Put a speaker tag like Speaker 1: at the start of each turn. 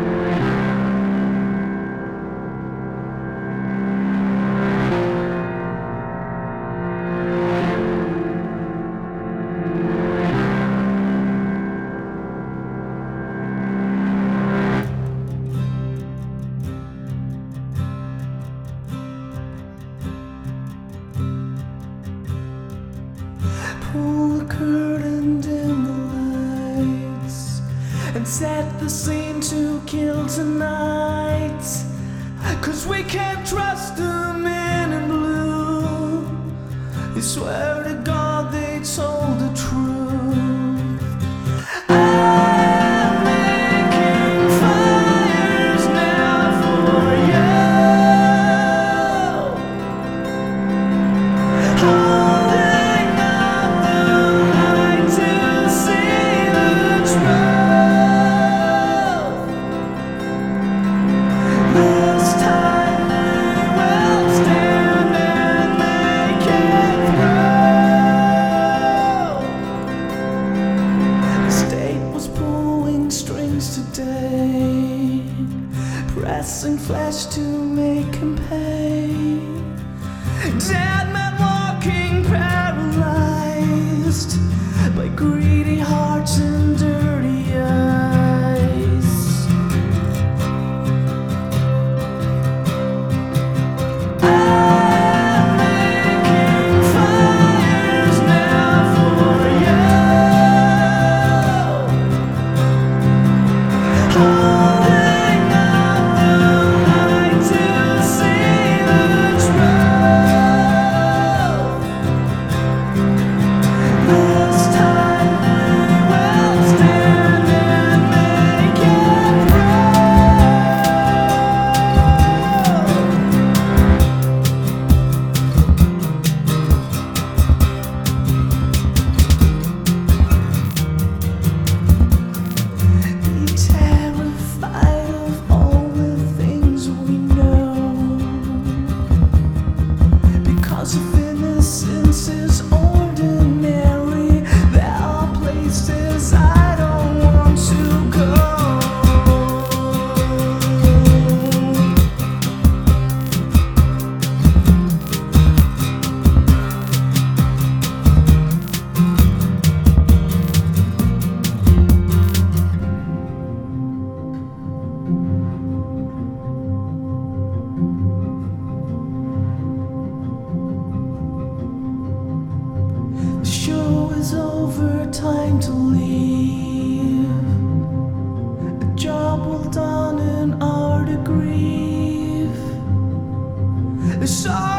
Speaker 1: Pull the curtain, dim the lights, and set the scene to kill tonight. 'Cause we can't trust the men in blue. They swear to God they told the truth. I'm making fires now for you. Holding up the light to see the truth. This time we will stand and make it through. The state was pulling strings today, pressing flesh to make him pay. Dead men walking paralyzed by greedy hearts and dirty eyes. I'm making fires now for you. Holding up the light to see the truth. This time we will stand and make it Be terrified of all the things we know, because if innocence is ordinary, there are places I don't want to go. The show is over, time to leave. A job well done, an hour to grieve. The